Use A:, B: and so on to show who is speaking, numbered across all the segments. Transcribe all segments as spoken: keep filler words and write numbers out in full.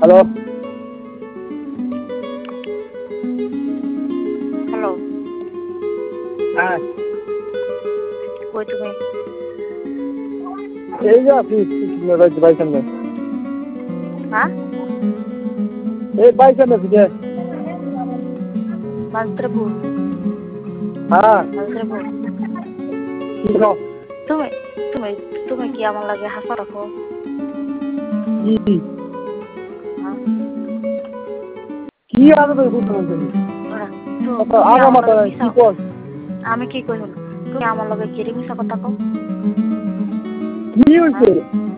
A: Hello
B: hello
A: হ্যাঁ
B: কই তুমি
A: এই যে আছি বাইক সামনে
B: হ্যাঁ
A: এই বাইক সামনে আছি যে
B: মাস্টারপুর
A: হ্যাঁ
B: মাস্টারপুর
A: কি কও?
B: তুমি তুমি তুমি কি আমার লাগে হাসা রাখো
A: কি
B: হ্যাঁ
A: কি আনো তো বুঝতে পারছি
B: ওরা তো
A: আচ্ছা
B: তুমি
A: আগা
B: আমার
A: মাথা
B: লগে
A: কি
B: মিশাও
A: কর
B: আমি কি কই হল তুমি আমার লগে কিরে মিশা কথা কও
A: কি হইছে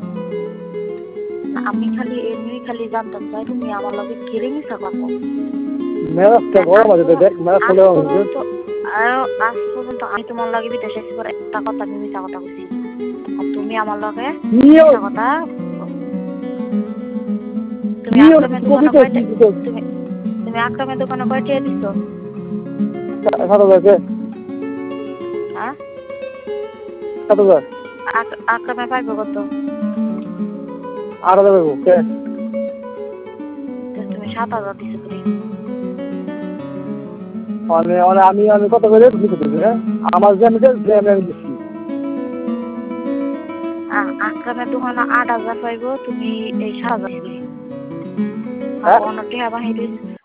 B: না আমি খালি এমনি খালি জানতাম চাই তুমি আমার লগে কিরে মিশা কথা কও
A: মেরাজটা গরম আছে তো দেখ মেরাজ চলে
B: আজ
A: যাচ্ছে
B: পর্যন্ত আরো আজ পর্যন্ত আমি তোমার লগে বিদেশে এসে পরে একটা কথা আমি মিশা কথা কইছি আর তুমি আমার লগে
A: কি
B: মিশা কথা তুমি
A: কি
B: আকরামের দোকানে
A: কবিতা
B: কয়টা
A: কি কইছ
B: তুমি তুমি আকরামের দোকানে কয়টা দিছো
A: সাত হাজার
B: হ্যাঁ
A: সাত হাজার
B: আক- আকরামে পাইবো কত
A: আট হাজার দেবো কে
B: তো তুমি সাত হাজার দিছো করে
A: মানে মানে আমি আমি কত করে দিতে দেবো হ্যাঁ আমার যে আমি যে আমি আমি দিচ্ছি
B: আ- আকরামের দোকানে আট হাজার পাইবো তুমি এই সাত হাজার দিবে আর
A: হ্যাঁ
B: অন্যটি আবার হেঁটে